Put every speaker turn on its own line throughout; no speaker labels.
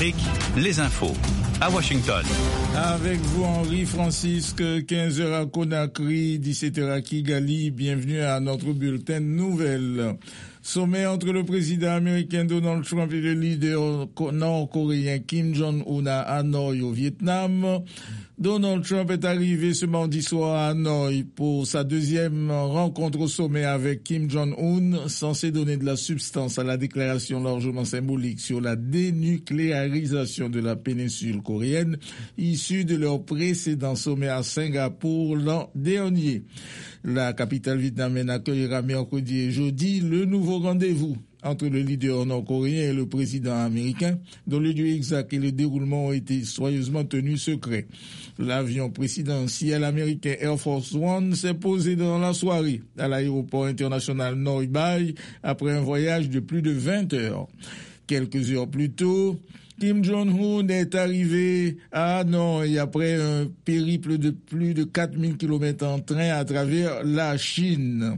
Afrique, les infos. À Washington.
Avec vous, Henri Francisque, 15h à Conakry, 17h à Kigali. Bienvenue à notre bulletin de nouvelles. Sommet entre le président américain Donald Trump et le leader nord-coréen Kim Jong-un à Hanoï au Vietnam. Donald Trump est arrivé ce mardi soir à Hanoï pour sa deuxième rencontre au sommet avec Kim Jong-un, censé donner de la substance à la déclaration largement symbolique sur la dénucléarisation de la péninsule coréenne, issue de leur précédent sommet à Singapour l'an dernier. La capitale vietnamienne accueillera mercredi et jeudi le nouveau rendez-vous entre le leader nord-coréen et le président américain, dont le lieu exact et le déroulement ont été soigneusement tenus secrets. L'avion présidentiel américain Air Force One s'est posé dans la soirée à l'aéroport international Noi Bai après un voyage de plus de 20 heures. Quelques heures plus tôt, Kim Jong-un est arrivé à Hanoï après un périple de plus de 4000 km en train à travers la Chine.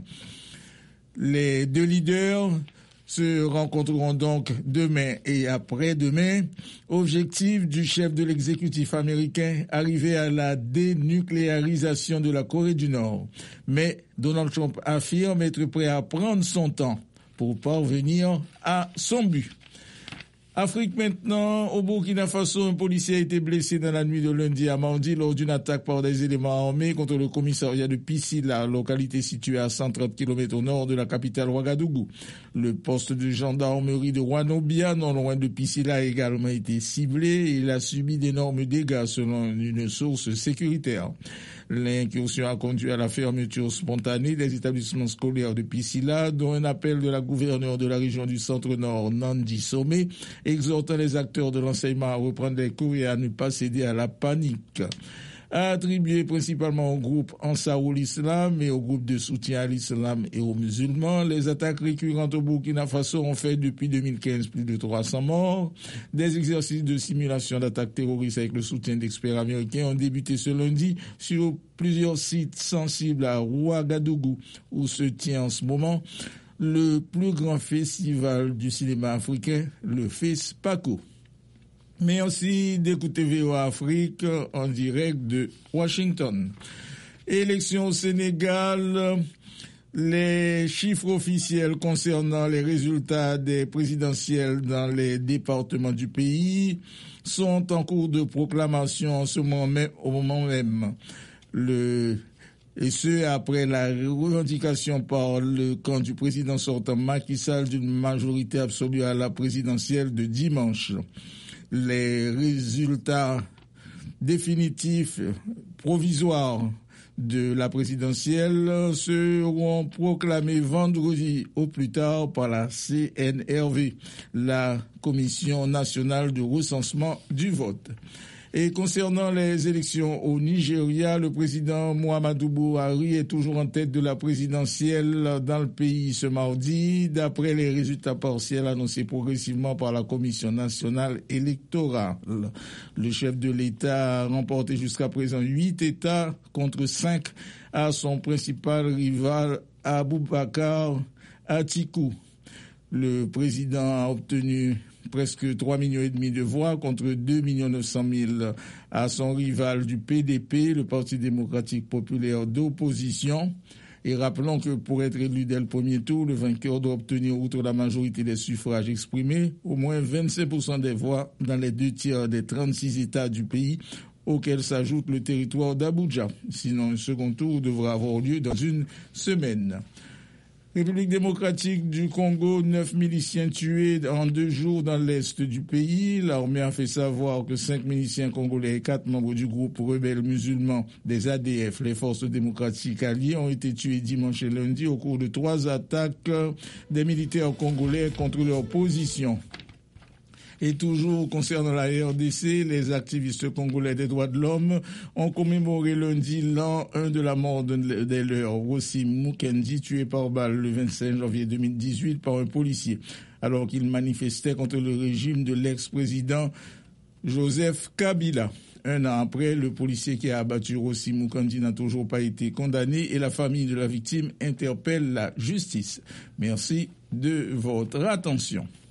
Les deux leaders se rencontreront donc demain et après-demain. Objectif du chef de l'exécutif américain, arriver à la dénucléarisation de la Corée du Nord. Mais Donald Trump affirme être prêt à prendre son temps pour parvenir à son but. Afrique maintenant, au Burkina Faso, un policier a été blessé dans la nuit de lundi à mardi lors d'une attaque par des éléments armés contre le commissariat de Piscila, localité située à 130 km au nord de la capitale Ouagadougou. Le poste de gendarmerie de Wanobia, non loin de Piscila, a également été ciblé et il a subi d'énormes dégâts selon une source sécuritaire. L'incursion a conduit à la fermeture spontanée des établissements scolaires de Piscila, dont un appel de la gouverneure de la région du Centre-Nord, Nandi Somé, exhortant les acteurs de l'enseignement à reprendre les cours et à ne pas céder à la panique. Attribué principalement au groupe Ansarul Islam et au groupe de soutien à l'islam et aux musulmans, les attaques récurrentes au Burkina Faso ont fait depuis 2015 plus de 300 morts. Des exercices de simulation d'attaques terroristes avec le soutien d'experts américains ont débuté ce lundi sur plusieurs sites sensibles à Ouagadougou, où se tient en ce moment le plus grand festival du cinéma africain, le FESPACO. Merci d'écouter VOA Afrique en direct de Washington. Élections au Sénégal, les chiffres officiels concernant les résultats des présidentielles dans les départements du pays sont en cours de proclamation en ce moment même, au moment même. Et ce, après la revendication par le camp du président sortant Macky Sall d'une majorité absolue à la présidentielle de dimanche. Les résultats définitifs provisoires de la présidentielle seront proclamés vendredi au plus tard par la CNRV, la Commission nationale de recensement du vote. Et concernant les élections au Nigeria, le président Muhammadu Buhari est toujours en tête de la présidentielle dans le pays ce mardi, d'après les résultats partiels annoncés progressivement par la Commission nationale électorale. Le chef de l'État a remporté jusqu'à présent 8 États contre 5 à son principal rival Abubakar Atiku. Le président a obtenu presque 3,5 millions de voix contre 2,9 millions à son rival du PDP, le Parti démocratique populaire d'opposition. Et rappelons que pour être élu dès le premier tour, le vainqueur doit obtenir, outre la majorité des suffrages exprimés, au moins 25% des voix dans les 2/3 des 36 États du pays, auquel s'ajoute le territoire d'Abuja. Sinon, un second tour devra avoir lieu dans une semaine. République démocratique du Congo, 9 miliciens tués en 2 jours dans l'est du pays. L'armée a fait savoir que 5 miliciens congolais et 4 membres du groupe rebelle musulman des ADF, les forces démocratiques alliées, ont été tués dimanche et lundi au cours de 3 attaques des militaires congolais contre leur position. Et toujours concernant la RDC, les activistes congolais des droits de l'homme ont commémoré lundi l'an 1 de la mort de leur Rossi Mukendi, tué par balle le 25 janvier 2018 par un policier, alors qu'il manifestait contre le régime de l'ex-président Joseph Kabila. 1 an après, le policier qui a abattu Rossi Mukendi n'a toujours pas été condamné et la famille de la victime interpelle la justice. Merci de votre attention.